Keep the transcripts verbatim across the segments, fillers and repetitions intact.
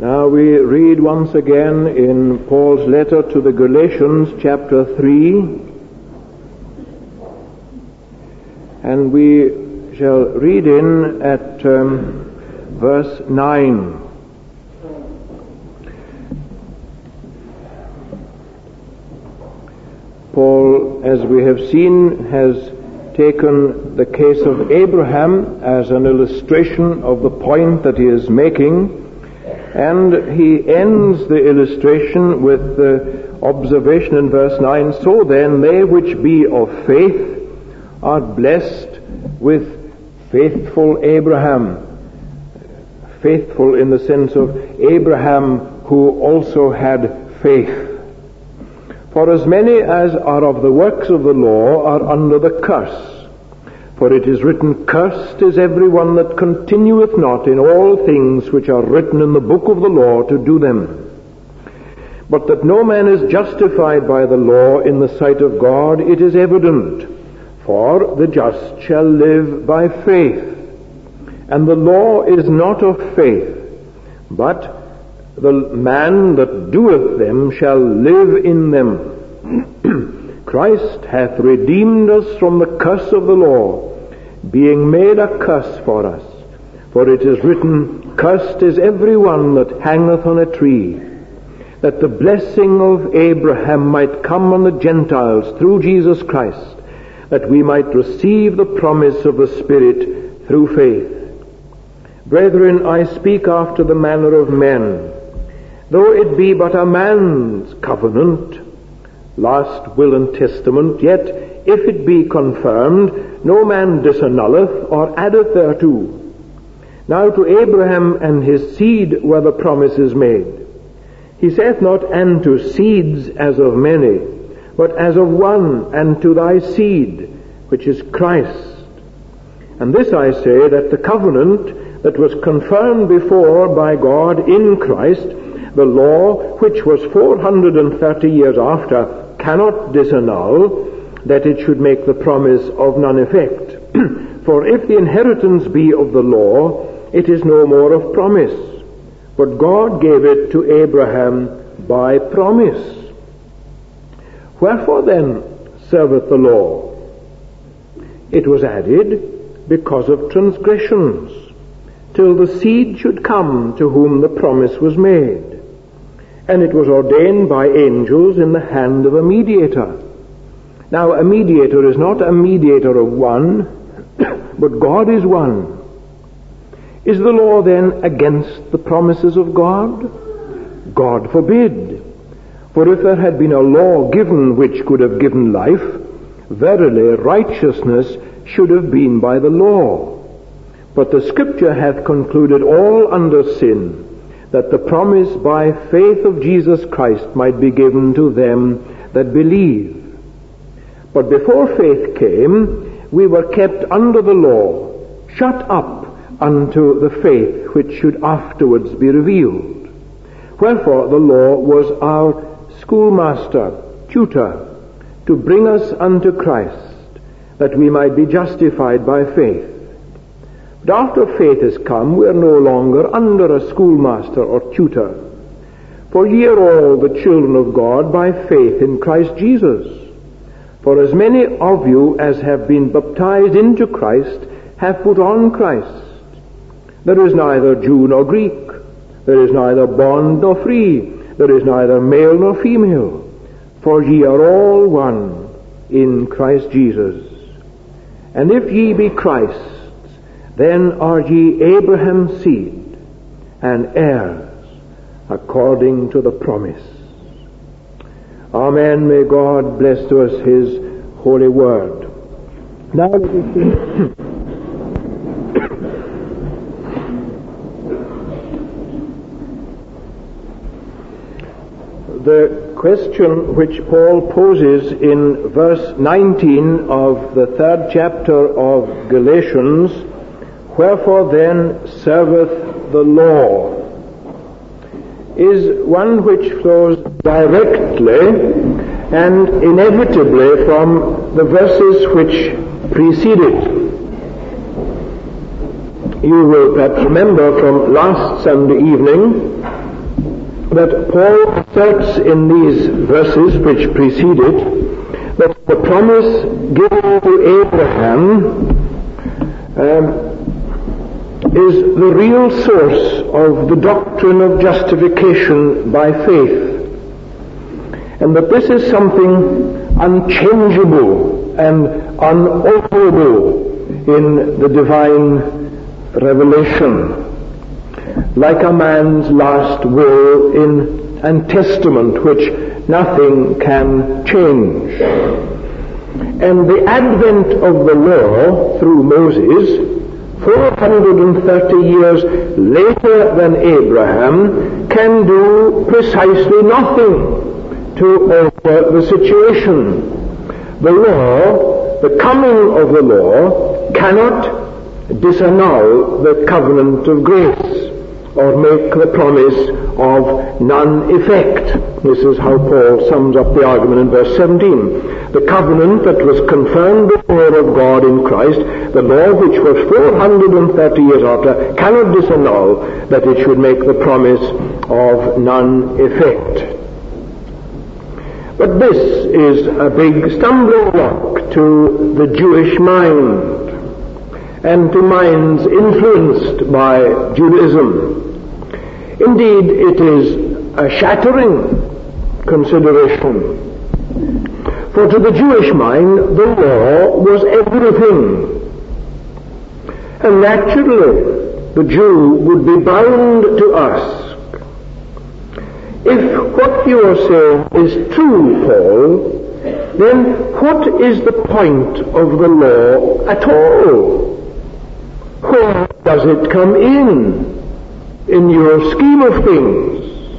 Now we read once again in Paul's letter to the Galatians, chapter three, and we shall read in at um, verse nine. Paul, as we have seen, has taken the case of Abraham as an illustration of the point that he is making, and he ends the illustration with the observation in verse nine, "So then they which be of faith are blessed with faithful Abraham." Faithful in the sense of Abraham who also had faith. "For as many as are of the works of the law are under the curse. For it is written, Cursed is every one that continueth not in all things which are written in the book of the law to do them. But that no man is justified by the law in the sight of God, it is evident. For the just shall live by faith. And the law is not of faith, but the man that doeth them shall live in them. Christ hath redeemed us from the curse of the law, being made a curse for us. For it is written, Cursed is every one that hangeth on a tree, that the blessing of Abraham might come on the Gentiles through Jesus Christ, that we might receive the promise of the Spirit through faith. Brethren, I speak after the manner of men. Though it be but a man's covenant, last will and testament, yet if it be confirmed, no man disannulleth or addeth thereto. Now to Abraham and his seed were the promises made. He saith not, And to seeds as of many, but as of one, and to thy seed, which is Christ. And this I say, that the covenant that was confirmed before by God in Christ, the law, which was four hundred and thirty years after, cannot disannul, that it should make the promise of none effect. For if the inheritance be of the law, it is no more of promise. But God gave it to Abraham by promise. Wherefore then serveth the law? It was added because of transgressions, till the seed should come to whom the promise was made. And it was ordained by angels in the hand of a mediator. Now, a mediator is not a mediator of one, but God is one. Is the law then against the promises of God? God forbid. For if there had been a law given which could have given life, verily righteousness should have been by the law. But the Scripture hath concluded all under sin, that the promise by faith of Jesus Christ might be given to them that believe. But before faith came, we were kept under the law, shut up unto the faith which should afterwards be revealed. Wherefore the law was our schoolmaster, tutor, to bring us unto Christ, that we might be justified by faith. But after faith is come, we are no longer under a schoolmaster or tutor. For ye are all the children of God by faith in Christ Jesus. For as many of you as have been baptized into Christ have put on Christ. There is neither Jew nor Greek. There is neither bond nor free. There is neither male nor female. For ye are all one in Christ Jesus. And if ye be Christ's, then are ye Abraham's seed, and heirs according to the promise. Amen. May God bless to us His holy word. Now let us see. The question which Paul poses in verse nineteen of the third chapter of Galatians, Wherefore then serveth the law, is one which flows directly and inevitably from the verses which precede it. You will perhaps remember from last Sunday evening that Paul asserts in these verses which precede it, that the promise given to Abraham um, is the real source of the doctrine of justification by faith, and that this is something unchangeable and unalterable in the divine revelation, like a man's last will in and testament, which nothing can change. And the advent of the law through Moses, four hundred thirty years later than Abraham, can do precisely nothing to alter the situation. The law, the coming of the law, cannot disannul the covenant of grace or make the promise of none effect. This is how Paul sums up the argument in verse seventeen. The covenant that was confirmed before of God in Christ, the law which was four hundred thirty years after, cannot disannul that it should make the promise of none effect. But this is a big stumbling block to the Jewish mind and to minds influenced by Judaism. Indeed, it is a shattering consideration. For to the Jewish mind, the law was everything. And naturally, the Jew would be bound to ask, if what you are saying is true, Paul, then what is the point of the law at all? Where does it come in, in your scheme of things?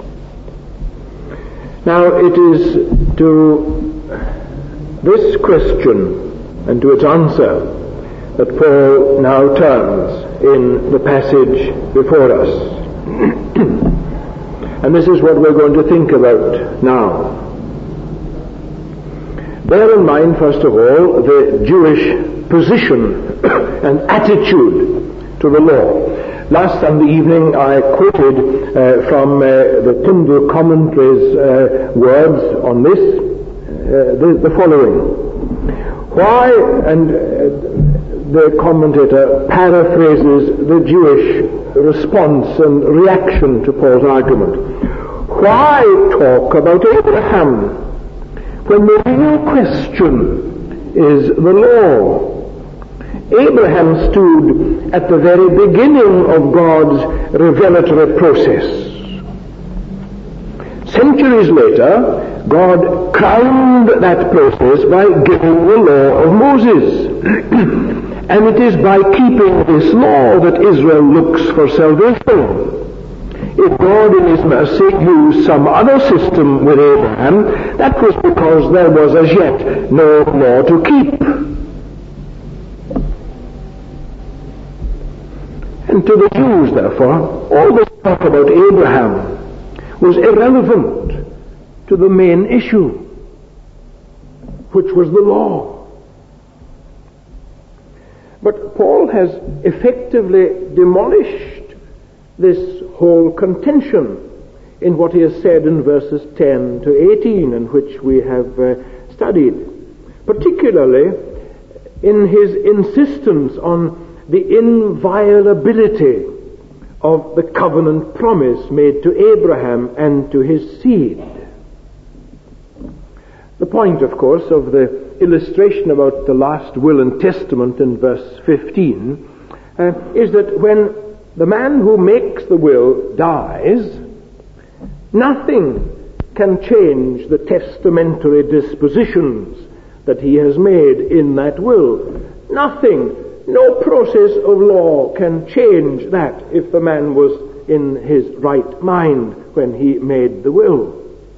Now it is to this question and to its answer that Paul now turns in the passage before us. And this is what we're going to think about now. Bear in mind, first of all, the Jewish position and attitude to the law. Last Sunday evening I quoted uh, from uh, the Tyndale commentary's uh, words on this, uh, the, the following. Why, and uh, the commentator paraphrases the Jewish response and reaction to Paul's argument. Why talk about Abraham when the real question is the law? Abraham stood at the very beginning of God's revelatory process. Centuries later, God crowned that process by giving the law of Moses. And it is by keeping this law that Israel looks for salvation. If God in His mercy used some other system with Abraham, that was because there was as yet no law to keep. And to the Jews, therefore, all this talk about Abraham was irrelevant to the main issue, which was the law. But Paul has effectively demolished this whole contention in what he has said in verses ten to eighteen, in which we have uh, studied, particularly in his insistence on the inviolability of the covenant promise made to Abraham and to his seed. The point, of course, of the illustration about the last will and testament in verse fifteen uh, is that when the man who makes the will dies, nothing can change the testamentary dispositions that he has made in that will. Nothing, no process of law can change that if the man was in his right mind when he made the will.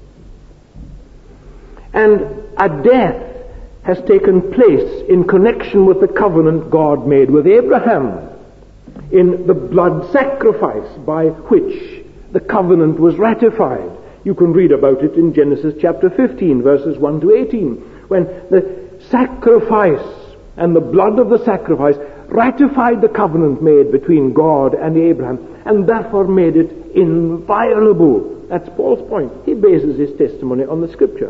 And a death has taken place in connection with the covenant God made with Abraham, in the blood sacrifice by which the covenant was ratified. You can read about it in Genesis chapter fifteen, verses one to eighteen, when the sacrifice and the blood of the sacrifice ratified the covenant made between God and Abraham, and therefore made it inviolable That's Paul's point. He bases his testimony on the Scripture.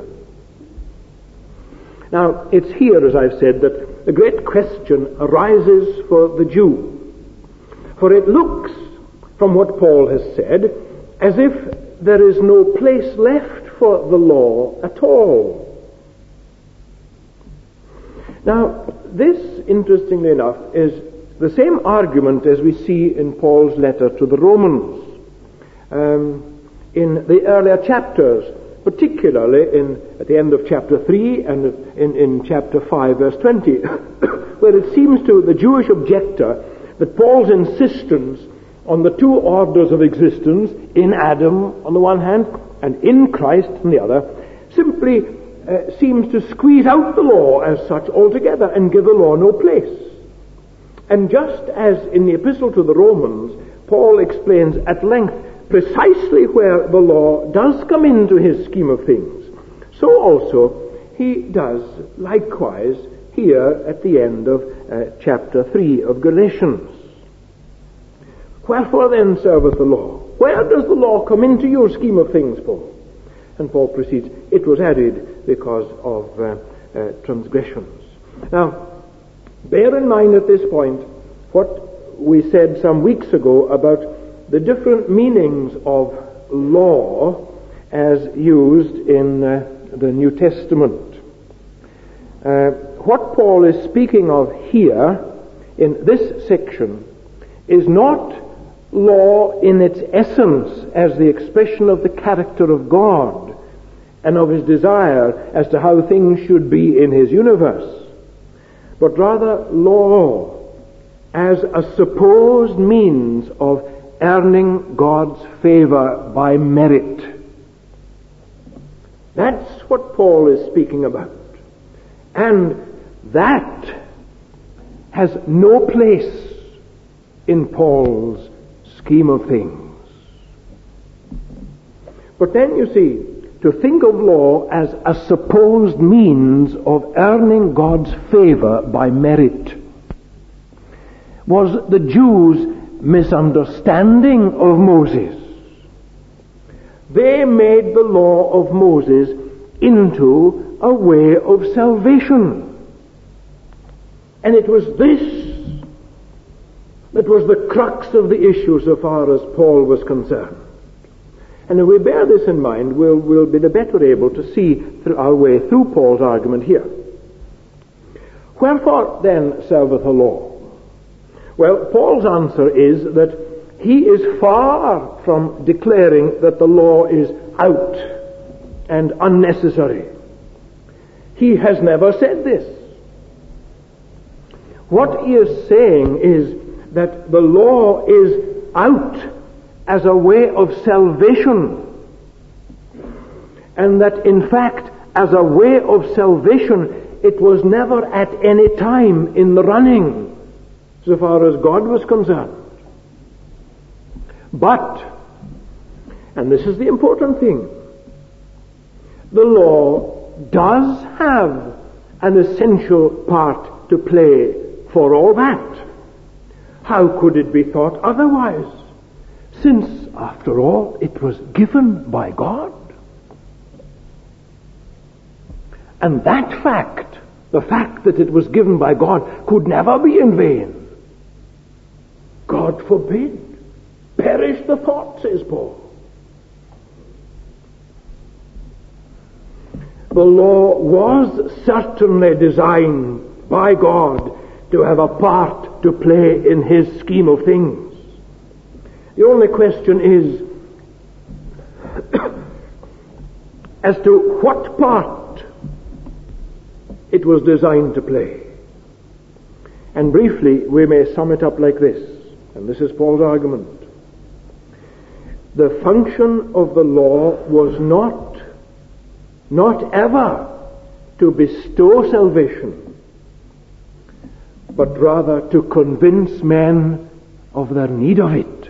Now, it's here, as I've said, that the great question arises for the Jew. For it looks, from what Paul has said, as if there is no place left for the law at all. Now, this, interestingly enough, is the same argument as we see in Paul's letter to the Romans. Um, in the earlier chapters, particularly in at the end of chapter three and in, in chapter five, verse twenty, where it seems to the Jewish objector that Paul's insistence on the two orders of existence, in Adam on the one hand and in Christ on the other, simply uh, seems to squeeze out the law as such altogether and give the law no place. And just as in the epistle to the Romans, Paul explains at length precisely where the law does come into his scheme of things, so also he does likewise here at the end of uh, chapter three of Galatians. Wherefore then serveth the law? Where does the law come into your scheme of things, Paul? And Paul proceeds, it was added because of uh, uh, transgressions. Now, bear in mind at this point what we said some weeks ago about the different meanings of law as used in uh, the New Testament. Uh, what Paul is speaking of here in this section is not law in its essence as the expression of the character of God and of his desire as to how things should be in his universe, but rather law as a supposed means of earning God's favor by merit. That's what Paul is speaking about. And that has no place in Paul's scheme of things. But then you see, to think of law as a supposed means of earning God's favor by merit was the Jews' misunderstanding of Moses. They made the law of Moses into a way of salvation. And it was this that was the crux of the issue so far as Paul was concerned. And if we bear this in mind, we'll, we'll be the better able to see through our way through Paul's argument here. Wherefore then serveth the law? Well, Paul's answer is that he is far from declaring that the law is out and unnecessary. He has never said this. What he is saying is that the law is out as a way of salvation, and that in fact as a way of salvation it was never at any time in the running so far as God was concerned. But, and this is the important thing, the law does have an essential part to play for all that. How could it be thought otherwise, since, after all, it was given by God? And that fact, the fact that it was given by God, could never be in vain. God forbid. Perish the thought, says Paul. The law was certainly designed by God to have a part to play in his scheme of things. The only question is as to what part it was designed to play. And briefly, we may sum it up like this, and this is Paul's argument. The function of the law was not, not ever to bestow salvation, but rather to convince men of their need of it.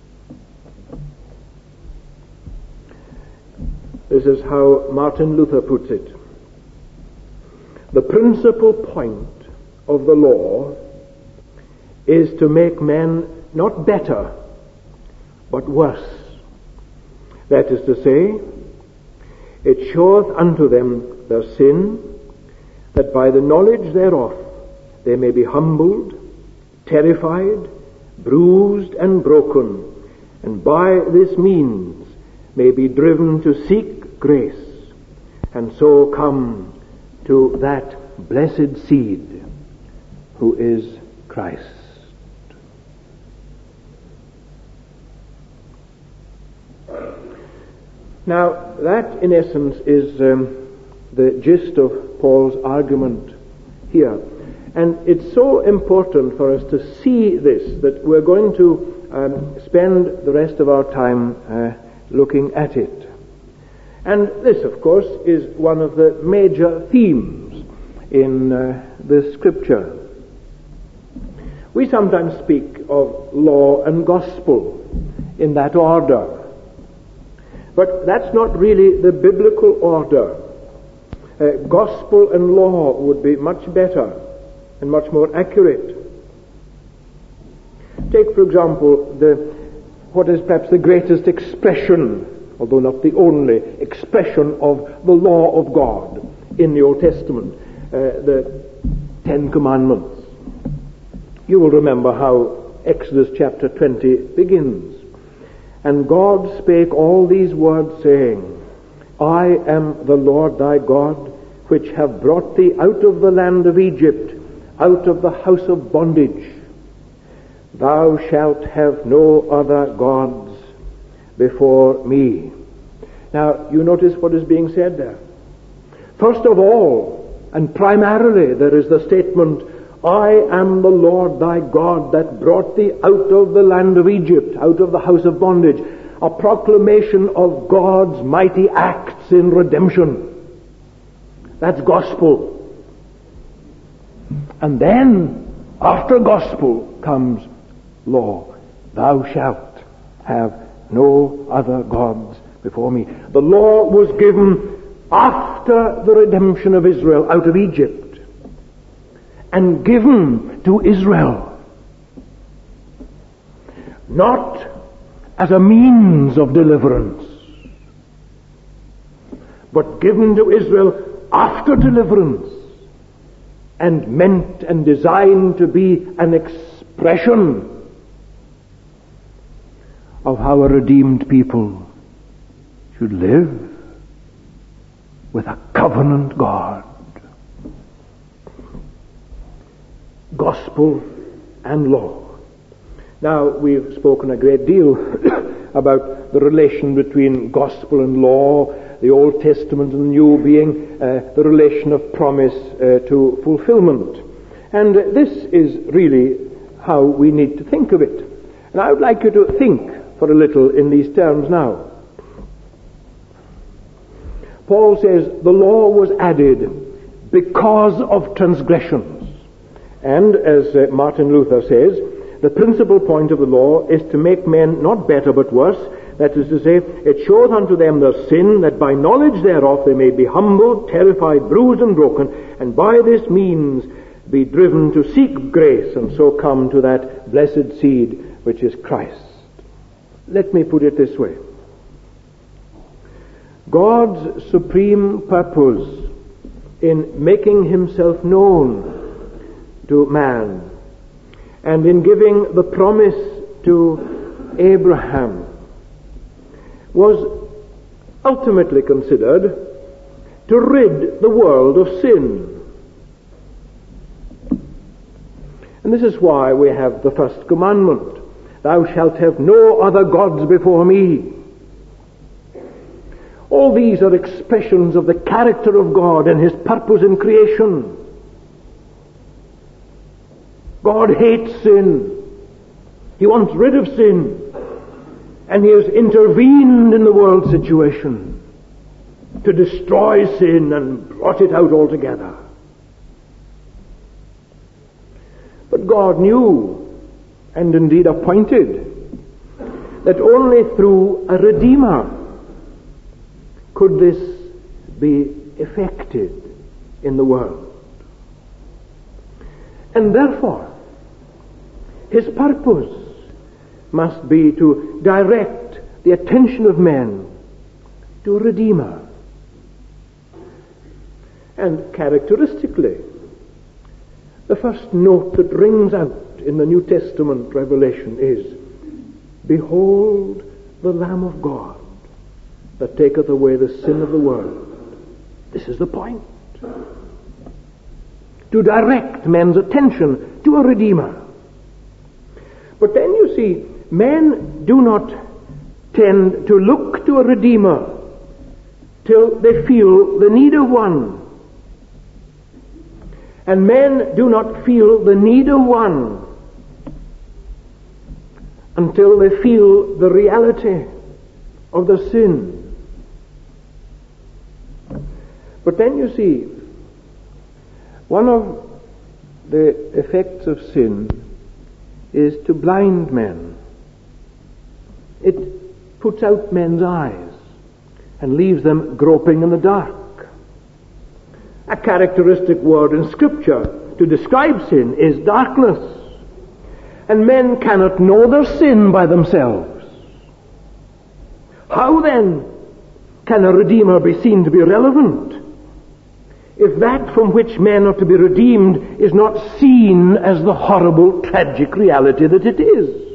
This is how Martin Luther puts it. The principal point of the law is to make men not better, but worse. That is to say, it showeth unto them their sin, that by the knowledge thereof they may be humbled, terrified, bruised, and broken, and by this means may be driven to seek grace, and so come to that blessed seed who is Christ. Now, that in essence is um, the gist of Paul's argument here. And it's so important for us to see this that we're going to um, spend the rest of our time uh, looking at it. And this, of course, is one of the major themes in uh, the Scripture. We sometimes speak of law and gospel in that order. But that's not really the biblical order. Uh, gospel and law would be much better and much more accurate. Take, for example, the what is perhaps the greatest expression, although not the only expression of the law of God in the Old Testament, uh, the Ten Commandments. You will remember how Exodus chapter twenty begins. And God spake all these words, saying, I am the Lord thy God, which have brought thee out of the land of Egypt, out of the house of bondage. Thou shalt have no other gods before me. Now, you notice what is being said there. First of all, and primarily, there is the statement, I am the Lord thy God that brought thee out of the land of Egypt, out of the house of bondage. A proclamation of God's mighty acts in redemption. That's gospel. And then, after gospel, comes law. Thou shalt have no other gods before me. The law was given after the redemption of Israel out of Egypt, and given to Israel, not as a means of deliverance, but given to Israel after deliverance, and meant and designed to be an expression of how a redeemed people should live with a covenant God. Gospel and law. Now, we've spoken a great deal about the relation between gospel and law, the Old Testament and the New being uh, the relation of promise uh, to fulfillment. And uh, this is really how we need to think of it. And I would like you to think for a little in these terms now. Paul says the law was added because of transgressions. And as uh, Martin Luther says, the principal point of the law is to make men not better but worse. That is to say, it showeth unto them their sin, that by knowledge thereof they may be humbled, terrified, bruised, and broken, and by this means be driven to seek grace, and so come to that blessed seed which is Christ. Let me put it this way. God's supreme purpose in making himself known to man, and in giving the promise to Abraham, was ultimately considered to rid the world of sin. And this is why we have the first commandment, thou shalt have no other gods before me. All these are expressions of the character of God and his purpose in creation. God hates sin. He wants rid of sin. And he has intervened in the world situation to destroy sin and blot it out altogether. But God knew, and indeed appointed, that only through a Redeemer could this be effected in the world. And therefore, his purpose must be to direct the attention of men to a Redeemer. And characteristically, the first note that rings out in the New Testament revelation is, "Behold the Lamb of God that taketh away the sin of the world." This is the point. To direct men's attention to a Redeemer. But then you see, men do not tend to look to a Redeemer till they feel the need of one. And men do not feel the need of one until they feel the reality of the sin. But then you see, one of the effects of sin is to blind men. It puts out men's eyes and leaves them groping in the dark. A characteristic word in Scripture to describe sin is darkness. And men cannot know their sin by themselves. How then can a Redeemer be seen to be relevant if that from which men are to be redeemed is not seen as the horrible, tragic reality that it is?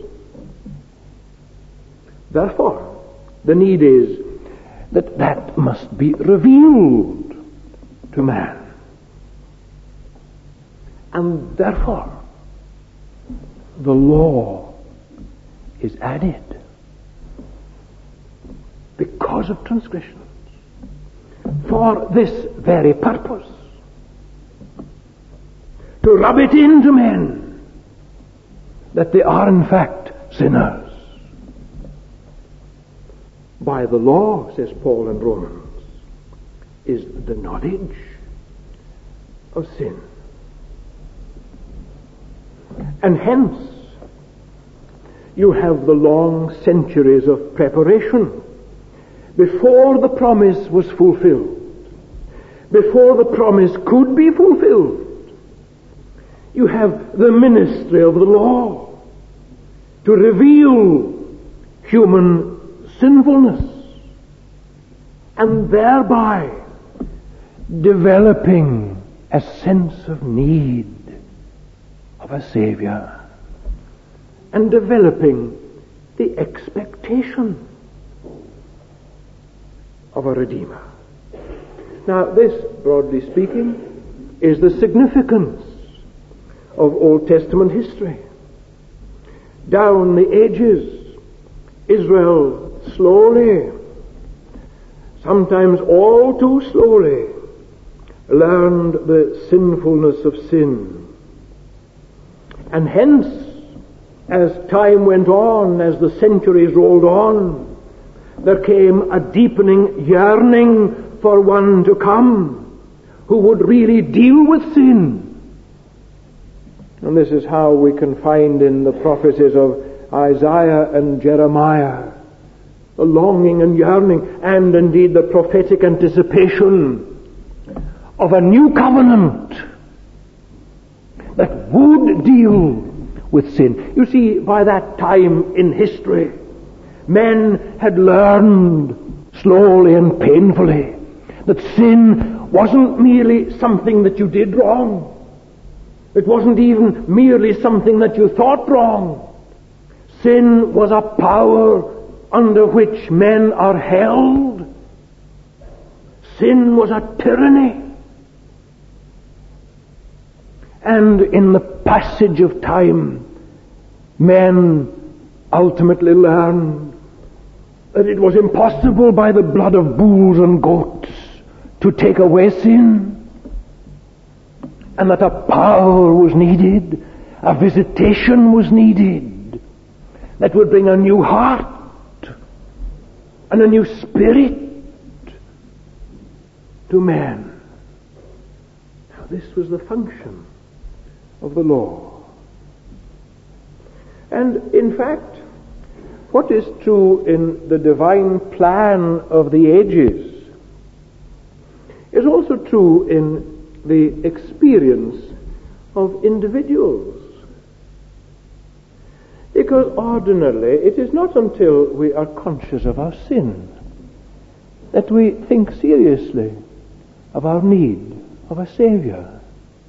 Therefore, the need is that that must be revealed to man. And therefore, the law is added because of transgressions, for this very purpose, to rub it into men that they are in fact sinners. By the law, says Paul in Romans, is the knowledge of sin. And hence, you have the long centuries of preparation before the promise was fulfilled, before the promise could be fulfilled. You have the ministry of the law to reveal human sinfulness and thereby developing a sense of need of a Savior and developing the expectation of a Redeemer. Now, this, broadly speaking, is the significance of Old Testament history. Down the ages, Israel slowly, sometimes all too slowly, learned the sinfulness of sin. And hence, as time went on, as the centuries rolled on, there came a deepening yearning for one to come who would really deal with sin. And this is how we can find in the prophecies of Isaiah and Jeremiah the longing and yearning, and indeed the prophetic anticipation of a new covenant that would deal with sin. You see, by that time in history, men had learned slowly and painfully that sin wasn't merely something that you did wrong. It wasn't even merely something that you thought wrong. Sin was a power under which men are held. Sin was a tyranny. And in the passage of time, men ultimately learned that it was impossible by the blood of bulls and goats to take away sin, and that a power was needed, a visitation was needed, that would bring a new heart and a new spirit to man. Now, this was the function of the law. And in fact, what is true in the divine plan of the ages is also true in the experience of individuals. Because ordinarily, it is not until we are conscious of our sin that we think seriously of our need of a Savior.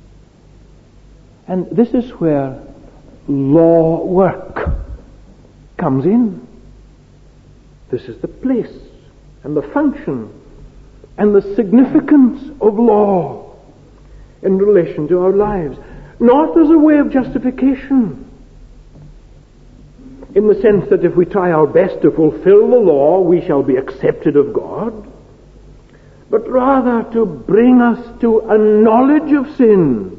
And this is where law work comes in. This is the place and the function and the significance of law in relation to our lives. Not as a way of justification, in the sense that if we try our best to fulfill the law, we shall be accepted of God, but rather to bring us to a knowledge of sin,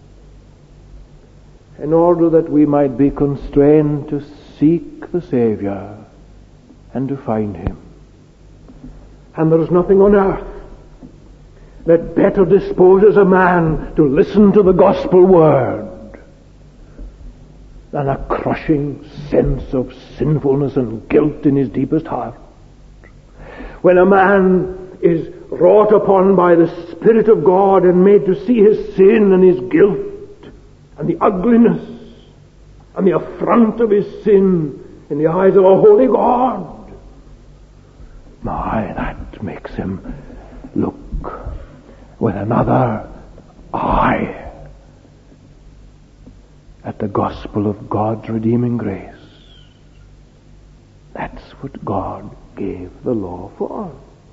in order that we might be constrained to seek the Savior and to find Him. And there is nothing on earth that better disposes a man to listen to the gospel word than a crushing sense of sinfulness and guilt in his deepest heart. When a man is wrought upon by the Spirit of God and made to see his sin and his guilt and the ugliness and the affront of his sin in the eyes of a holy God, my, that makes him look with another eye at the gospel of God's redeeming grace. That's what God gave the law for.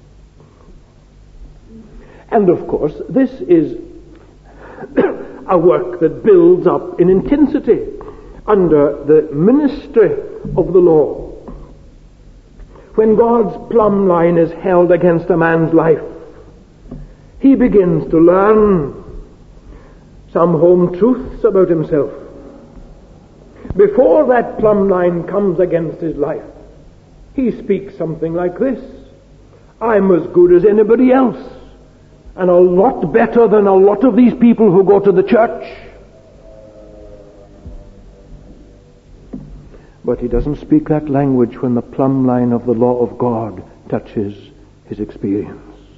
And of course, this is a work that builds up in intensity under the ministry of the law. When God's plumb line is held against a man's life, he begins to learn some home truths about himself. Before that plumb line comes against his life, he speaks something like this: I'm as good as anybody else, and a lot better than a lot of these people who go to the church. But he doesn't speak that language when the plumb line of the law of God touches his experience.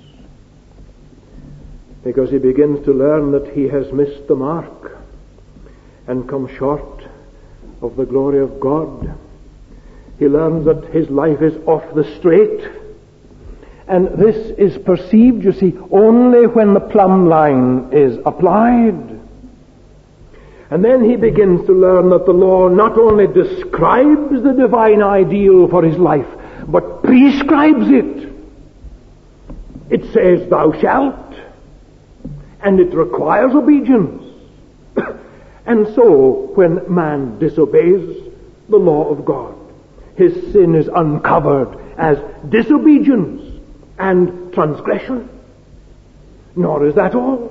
Because he begins to learn that he has missed the mark and come short of the glory of God. He learns that his life is off the straight. And this is perceived, you see, only when the plumb line is applied. And then he begins to learn that the law not only describes the divine ideal for his life, but prescribes it. It says, thou shalt, and it requires obedience. And so, when man disobeys the law of God, his sin is uncovered as disobedience and transgression. Nor is that all.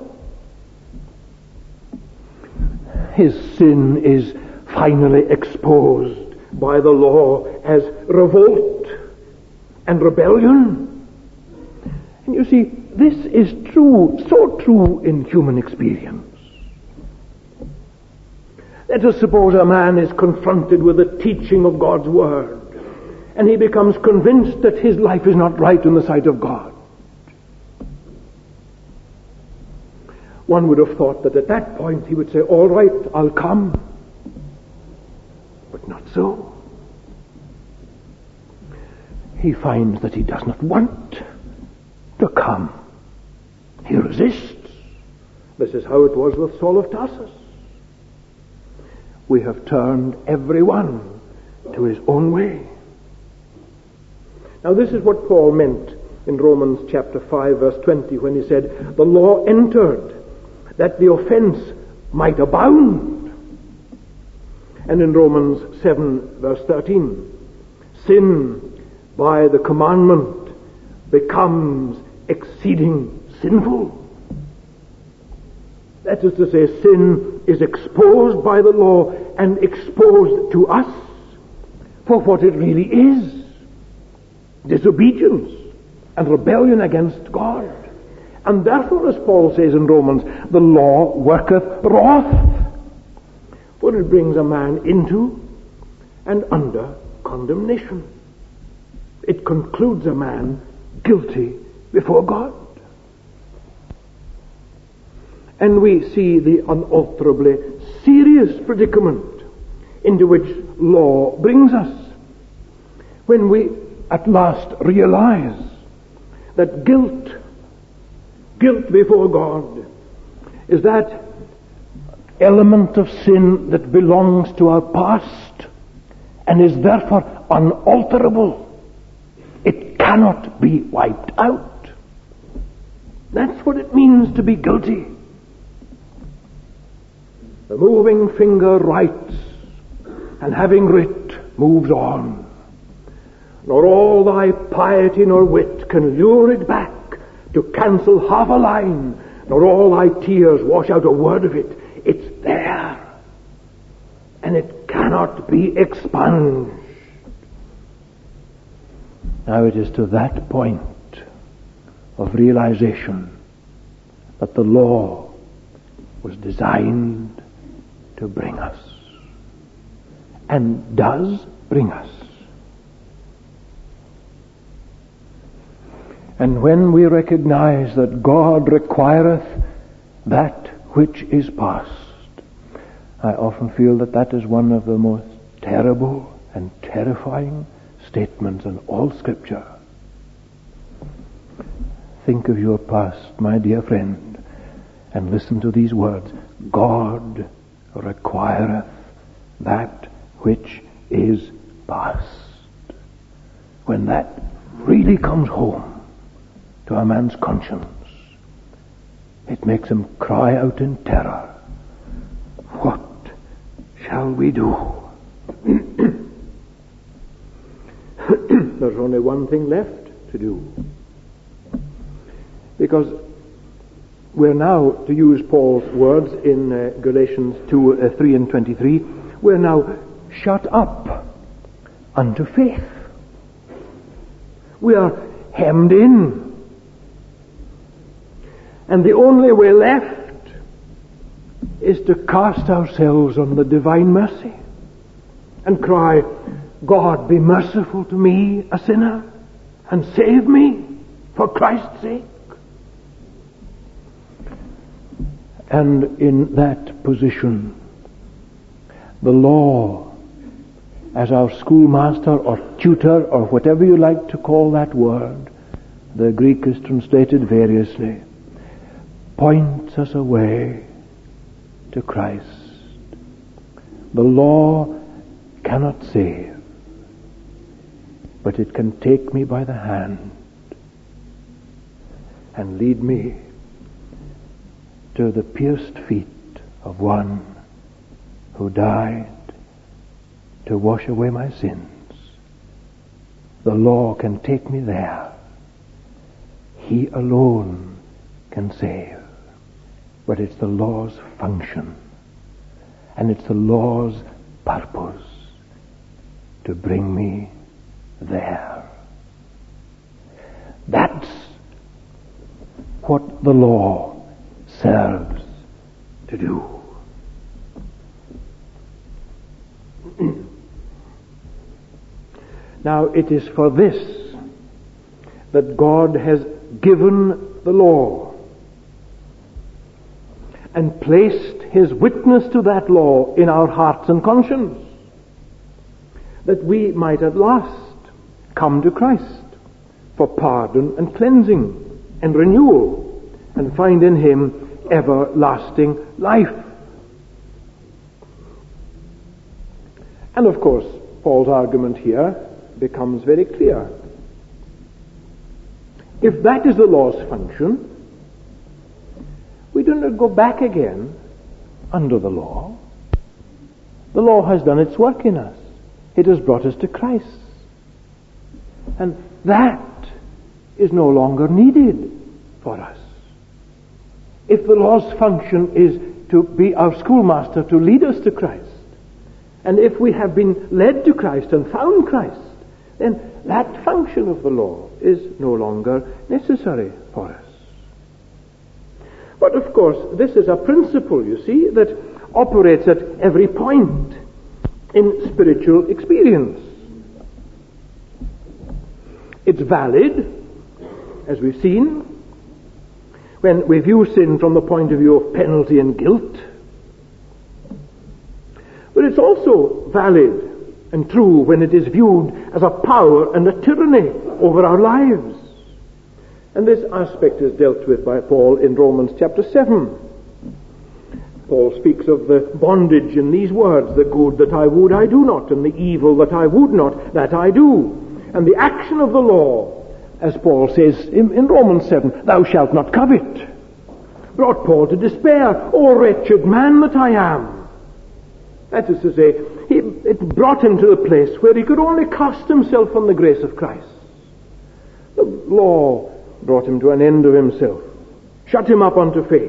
His sin is finally exposed by the law as revolt and rebellion. And you see, this is true, so true in human experience. Let us suppose a man is confronted with the teaching of God's Word, and he becomes convinced that his life is not right in the sight of God. One would have thought that at that point he would say, all right, I'll come. But not so. He finds that he does not want to come. He resists. This is how it was with Saul of Tarsus. We have turned everyone to his own way. Now this is what Paul meant in Romans chapter five verse twenty when he said, the law entered that the offense might abound. And in Romans seven verse thirteen, sin by the commandment becomes exceeding sinful. That is to say, sin is exposed by the law and exposed to us for what it really is: disobedience and rebellion against God. And therefore, as Paul says in Romans, the law worketh wrath, for it brings a man into and under condemnation. It concludes a man guilty before God. And we see the unalterably serious predicament into which law brings us when we at last realize that guilt, guilt before God, is that element of sin that belongs to our past and is therefore unalterable. It cannot be wiped out. That's what it means to be guilty. The moving finger writes, and having writ, moves on. Nor all thy piety nor wit can lure it back to cancel half a line, nor all thy tears wash out a word of it. It's there, and it cannot be expunged. Now it is to that point of realization that the law was designed to bring us, and does bring us. And when we recognize that God requireth that which is past, I often feel that that is one of the most terrible and terrifying statements in all Scripture. Think of your past, my dear friend, and listen to these words. God requireth that which is past. When that really comes home to a man's conscience, it makes him cry out in terror. What shall we do? There's only one thing left to do. Because we're now, to use Paul's words in uh, Galatians two, uh, three and twenty-three, we're now shut up unto faith. We are hemmed in. And the only way left is to cast ourselves on the divine mercy and cry, God, be merciful to me, a sinner, and save me for Christ's sake. And in that position, the law, as our schoolmaster or tutor or whatever you like to call that word, the Greek is translated variously, points us away to Christ. The law cannot save, but it can take me by the hand and lead me to the pierced feet of one who died to wash away my sins. The law can take me there. He alone can save. But it's the law's function, and it's the law's purpose to bring me there. That's what the law serves to do. Now, it is for this that God has given the law and placed his witness to that law in our hearts and conscience, that we might at last come to Christ for pardon and cleansing and renewal, and find in him everlasting life. And of course, Paul's argument here becomes very clear. If that is the law's function, we do not go back again under the law. The law has done its work in us. It has brought us to Christ. And that is no longer needed for us. If the law's function is to be our schoolmaster, to lead us to Christ, and if we have been led to Christ and found Christ, then that function of the law is no longer necessary for us. But of course, this is a principle, you see, that operates at every point in spiritual experience. It's valid, as we've seen, when we view sin from the point of view of penalty and guilt. But it's also valid and true when it is viewed as a power and a tyranny over our lives. And this aspect is dealt with by Paul in Romans chapter seven. Paul speaks of the bondage in these words, the good that I would I do not, and the evil that I would not, that I do. And the action of the law, as Paul says in, in Romans seven, thou shalt not covet, brought Paul to despair. O wretched man that I am. That is to say, he, it brought him to a place where he could only cast himself on the grace of Christ. The law brought him to an end of himself, shut him up unto faith,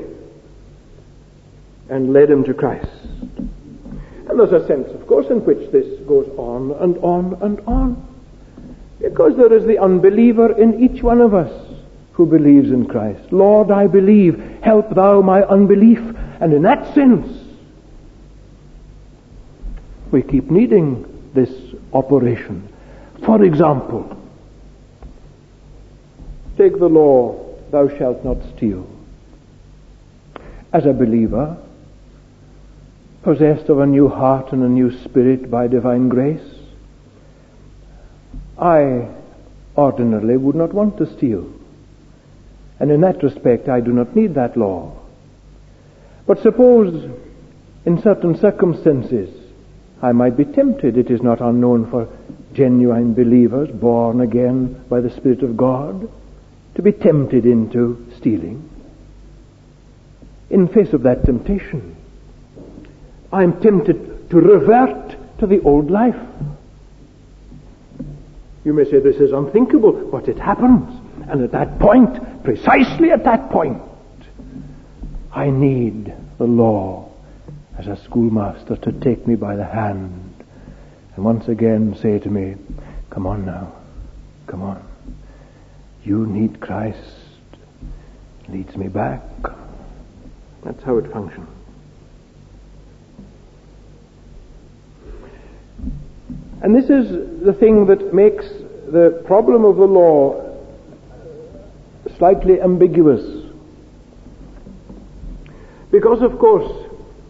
and led him to Christ. And there's a sense, of course, in which this goes on and on and on. Because there is the unbeliever in each one of us who believes in Christ. Lord, I believe, help thou my unbelief. And in that sense, we keep needing this operation. For example, take the law, thou shalt not steal. As a believer, possessed of a new heart and a new spirit by divine grace, I ordinarily would not want to steal. And in that respect, I do not need that law. But suppose, in certain circumstances, I might be tempted. It is not unknown for genuine believers, born again by the Spirit of God, to be tempted into stealing. In face of that temptation, I am tempted to revert to the old life. You may say this is unthinkable, but it happens. And at that point, precisely at that point, I need the law as a schoolmaster to take me by the hand and once again say to me, come on now, come on. You need Christ. Leads me back. That's how it functions. And this is the thing that makes the problem of the law slightly ambiguous. Because, of course,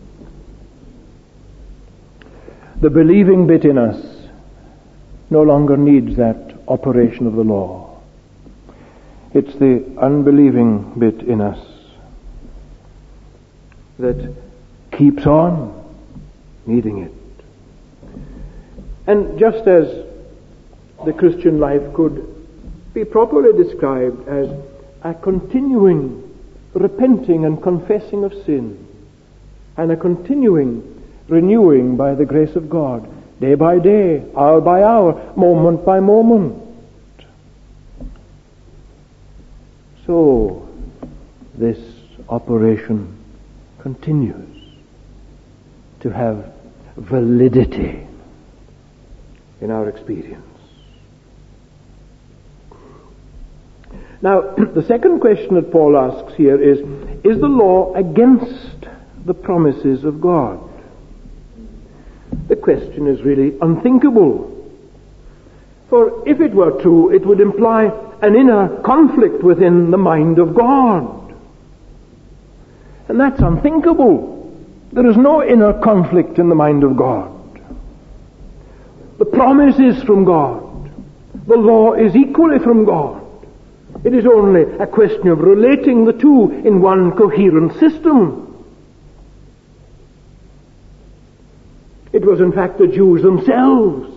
the believing bit in us no longer needs that operation of the law. It's the unbelieving bit in us that keeps on needing it. And just as the Christian life could be properly described as a continuing repenting and confessing of sin, and a continuing renewing by the grace of God, day by day, hour by hour, moment by moment. So, this operation continues to have validity in our experience. Now, the second question that Paul asks here is, is the law against the promises of God? The question is really unthinkable. For if it were true, it would imply an inner conflict within the mind of God. And that's unthinkable. There is no inner conflict in the mind of God. The promise is from God. The law is equally from God. It is only a question of relating the two in one coherent system. It was in fact the Jews themselves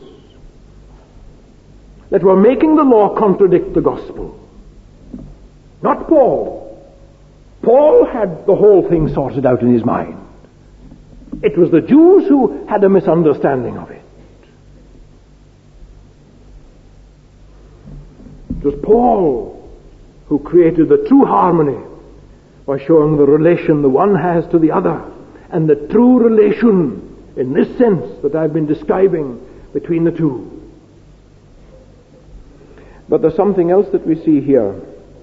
that were making the law contradict the gospel. Not Paul. Paul had the whole thing sorted out in his mind. It was the Jews who had a misunderstanding of it. It was Paul who created the true harmony by showing the relation the one has to the other, and the true relation in this sense that I've been describing between the two. But there's something else that we see here,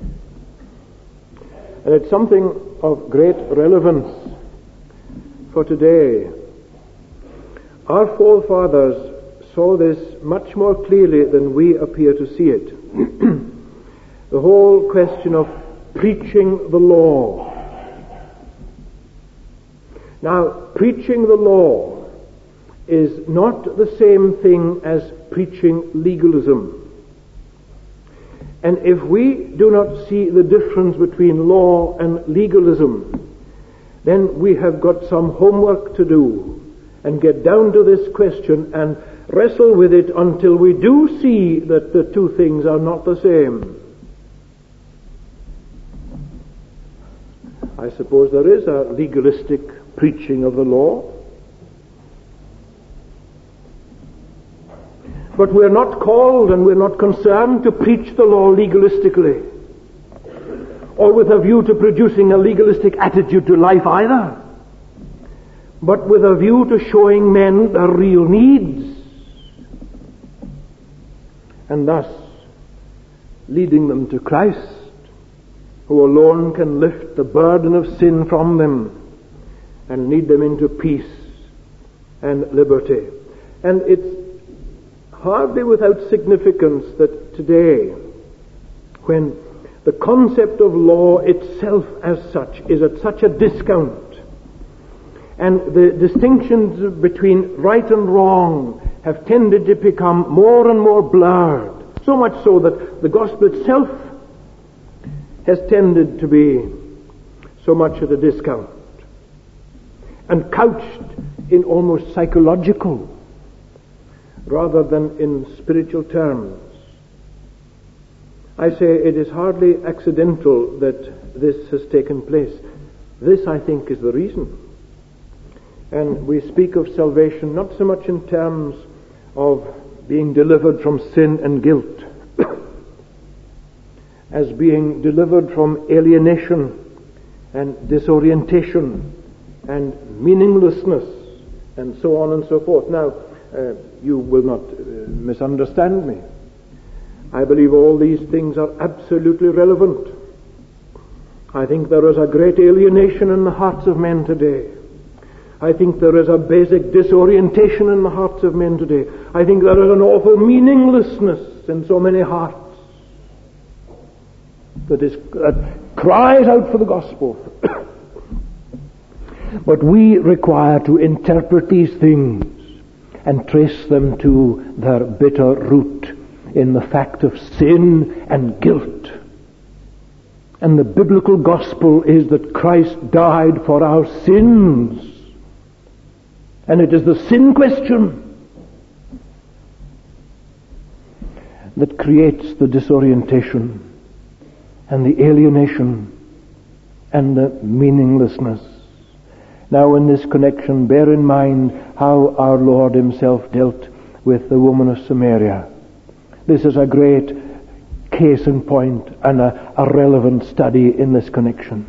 and it's something of great relevance for today. Our forefathers saw this much more clearly than we appear to see it. The whole question of preaching the law. Now, preaching the law is not the same thing as preaching legalism. And if we do not see the difference between law and legalism, then we have got some homework to do and get down to this question and wrestle with it until we do see that the two things are not the same. I suppose there is a legalistic preaching of the law. But we're not called and we're not concerned to preach the law legalistically, or with a view to producing a legalistic attitude to life either, but with a view to showing men their real needs, and thus leading them to Christ, who alone can lift the burden of sin from them and lead them into peace and liberty. And it's hardly without significance that today, when the concept of law itself as such is at such a discount, and the distinctions between right and wrong have tended to become more and more blurred, so much so that the gospel itself has tended to be so much at a discount and couched in almost psychological rather than in spiritual terms. I say it is hardly accidental that this has taken place. This, I think, is the reason. And we speak of salvation not so much in terms of being delivered from sin and guilt as being delivered from alienation and disorientation and meaninglessness and so on and so forth. Now, uh, you will not uh, misunderstand me. I believe all these things are absolutely relevant. I think there is a great alienation in the hearts of men today. I think there is a basic disorientation in the hearts of men today. I think there is an awful meaninglessness in so many hearts that, is, that cries out for the gospel. But we require to interpret these things and trace them to their bitter root in the fact of sin and guilt. And the biblical gospel is that Christ died for our sins. And it is the sin question that creates the disorientation and the alienation and the meaninglessness. Now, in this connection, bear in mind how our Lord himself dealt with the woman of Samaria. This is a great case in point and a, a relevant study in this connection.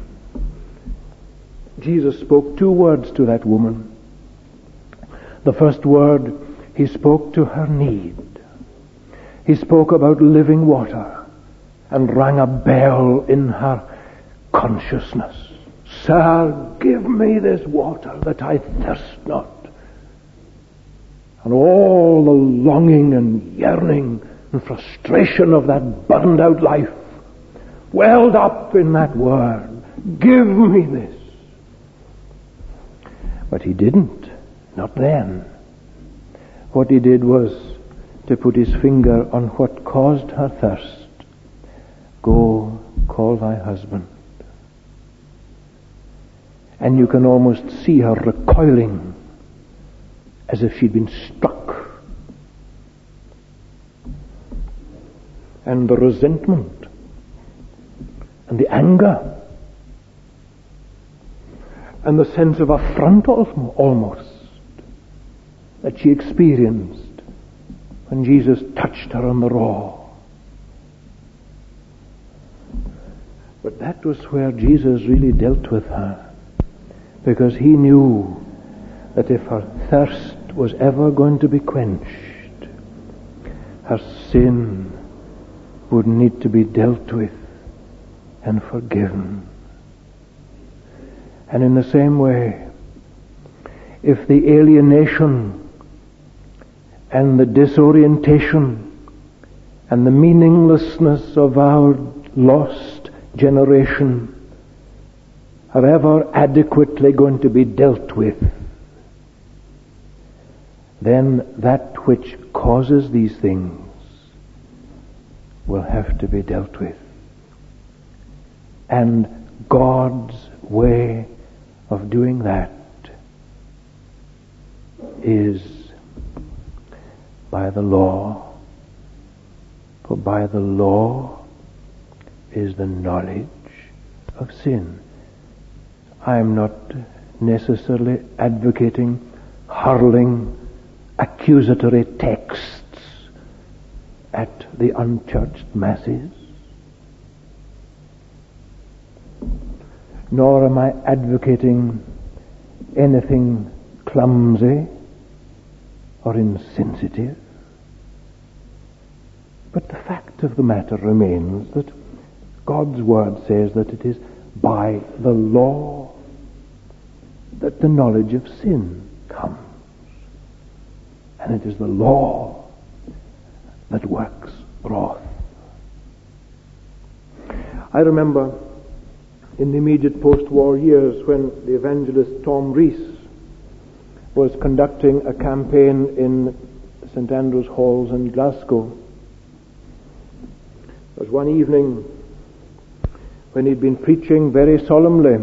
Jesus spoke two words to that woman. The first word, he spoke to her need. He spoke about living water and rang a bell in her consciousness. Sir, give me this water that I thirst not. And all the longing and yearning and frustration of that burned out life welled up in that word. Give me this. But he didn't. Not then. What he did was to put his finger on what caused her thirst. Go, call thy husband. And you can almost see her recoiling as if she'd been struck. And the resentment and the anger and the sense of affront almost that she experienced when Jesus touched her on the raw. But that was where Jesus really dealt with her, because he knew that if her thirst was ever going to be quenched, her sin would need to be dealt with and forgiven. And in the same way, if the alienation and the disorientation and the meaninglessness of our lost generation are ever adequately going to be dealt with, then that which causes these things will have to be dealt with. And God's way of doing that is by the law. For by the law is the knowledge of sin. I am not necessarily advocating hurling accusatory texts at the unchurched masses, nor am I advocating anything clumsy or insensitive. But the fact of the matter remains that God's word says that it is by the law that the knowledge of sin comes. And it is the law that works wrath. I remember in the immediate post-war years when the evangelist Tom Rees was conducting a campaign in St Andrew's Halls in Glasgow. There was one evening when he'd been preaching very solemnly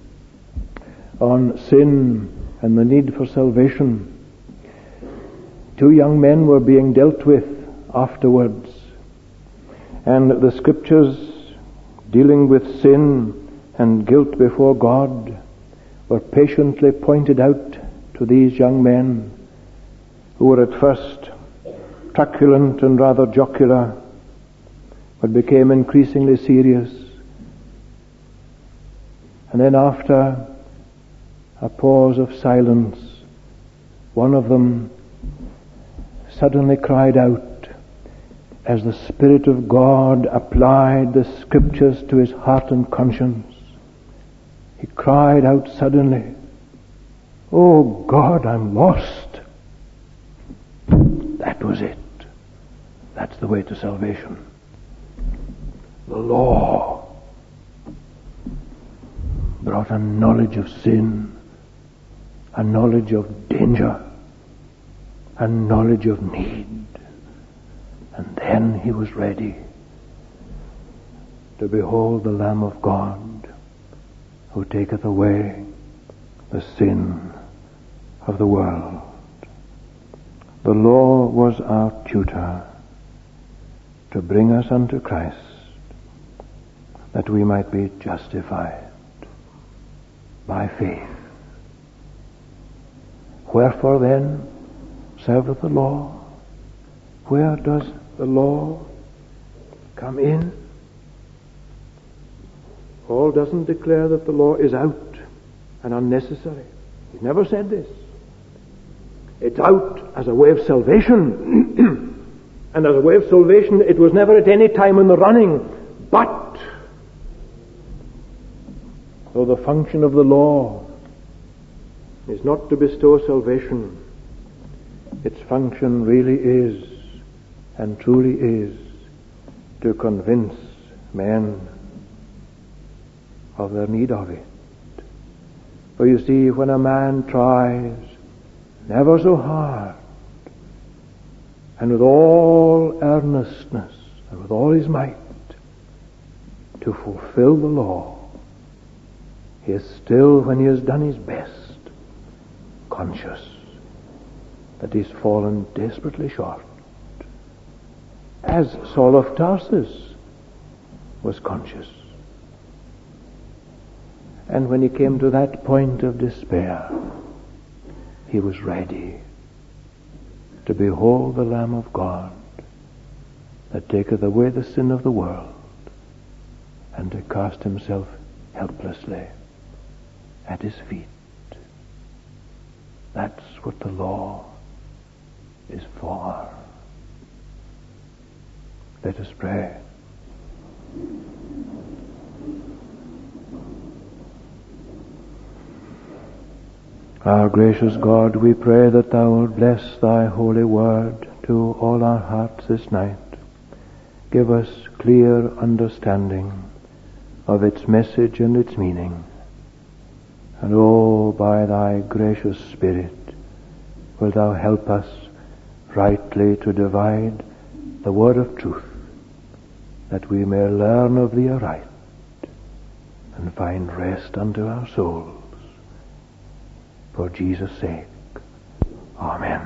on sin and the need for salvation. Two young men were being dealt with afterwards, and the scriptures dealing with sin and guilt before God were patiently pointed out to these young men who were at first truculent and rather jocular, but became increasingly serious. And then after a pause of silence, one of them suddenly cried out, as the Spirit of God applied the scriptures to his heart and conscience. He cried out suddenly, "Oh God, I'm lost." That was it. That's the way to salvation. The law brought a knowledge of sin, a knowledge of danger, a knowledge of need. And then he was ready to behold the Lamb of God who taketh away the sin of the world. The law was our tutor to bring us unto Christ, that we might be justified by faith. Wherefore then serveth the law? Where does the law come in? Paul doesn't declare that the law is out and unnecessary. He's never said this. It's out as a way of salvation. And as a way of salvation, it was never at any time in the running. But, though the function of the law is not to bestow salvation, its function really is, and truly is, to convince men of their need of it. For you see, when a man tries never so hard, and with all earnestness, and with all his might, to fulfill the law, he is still, when he has done his best, conscious that he's fallen desperately short, as Saul of Tarsus was conscious. And when he came to that point of despair, he was ready to behold the Lamb of God that taketh away the sin of the world, and to cast himself helplessly at his feet. That's what the law is for. Let us pray. Our gracious God, we pray that Thou wilt bless Thy holy word to all our hearts this night. Give us clear understanding of its message and its meaning. And oh, by Thy gracious Spirit, wilt Thou help us rightly to divide the word of truth that we may learn of thee aright, and find rest unto our souls. For Jesus' sake. Amen.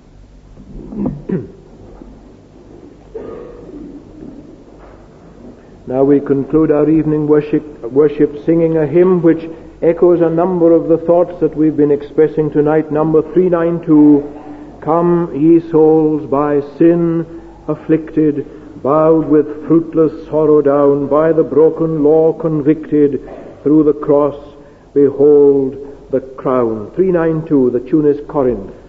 Now we conclude our evening worship, worship singing a hymn which echoes a number of the thoughts that we've been expressing tonight. Number three ninety-two, Come ye souls by sin afflicted, bowed with fruitless sorrow down, by the broken law convicted, through the cross behold the crown. three ninety-two, the tune is Corinth.